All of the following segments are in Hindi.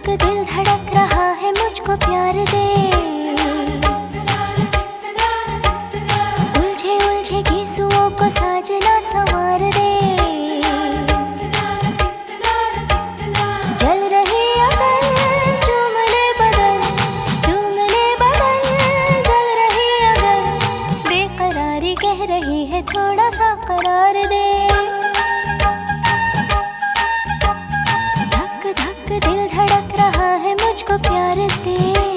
दिल धड़क रहा है, मुझको प्यार दे। उलझे उलझे गीसुओं को साजना संवार दे। जल रही अगन चूम ले बदन, जल रही अगन। बेकरारी कह रही है थोड़ा सा करार दे। दिल धड़क रहा है, मुझको प्यार दे।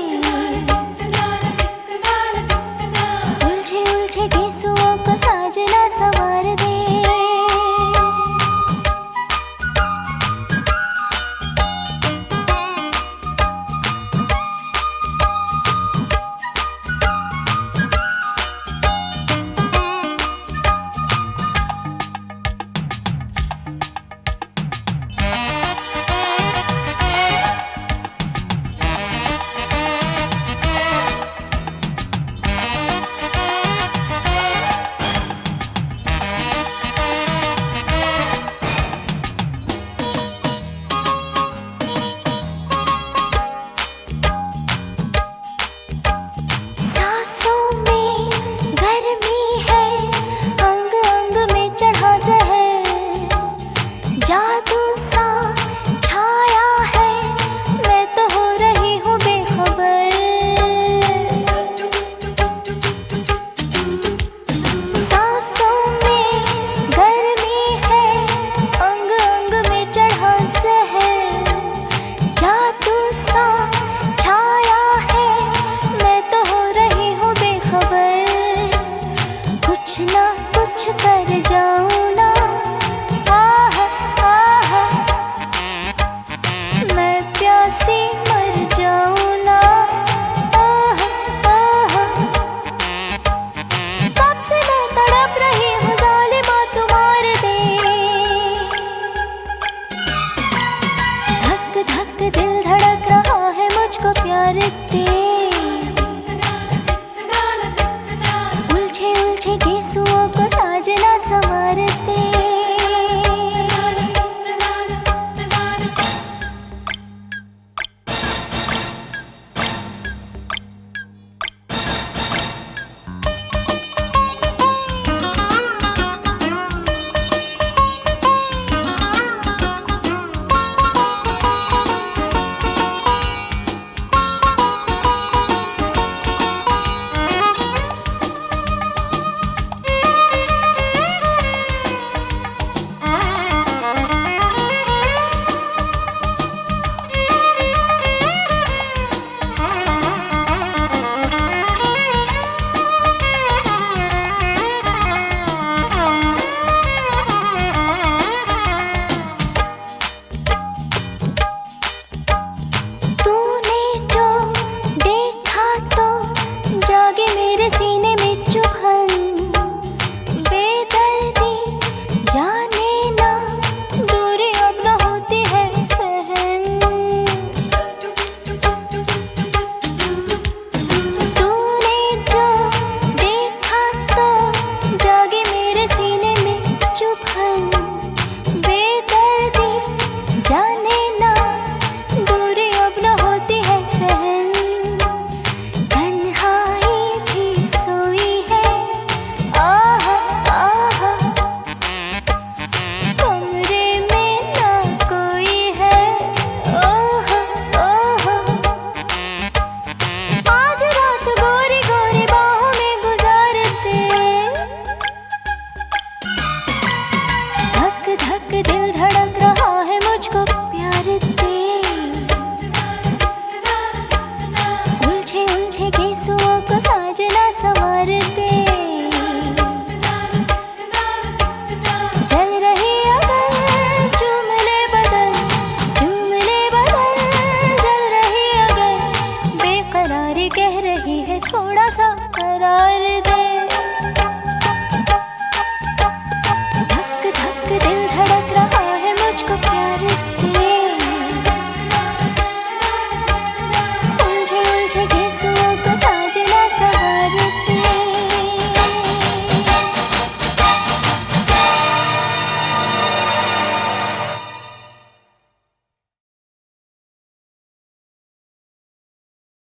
उलझे उलझे गीसुओं को साजना संवार दे। जादू सा छाया है, मैं तो हो रही हूँ बेखबर। सांसों में गर्मी है, अंग अंग में चढ़ा जहर। जादू सा छाया है, मैं तो हो रही हूँ बेखबर। कुछ ना कुछ कर जाऊँ ना, प्यासी मर जाऊं ना। कब से मैं तड़प रही हूँ, जालिमा तू मार दे। धक धक दिल धड़क रहा है, मुझको प्यार दे।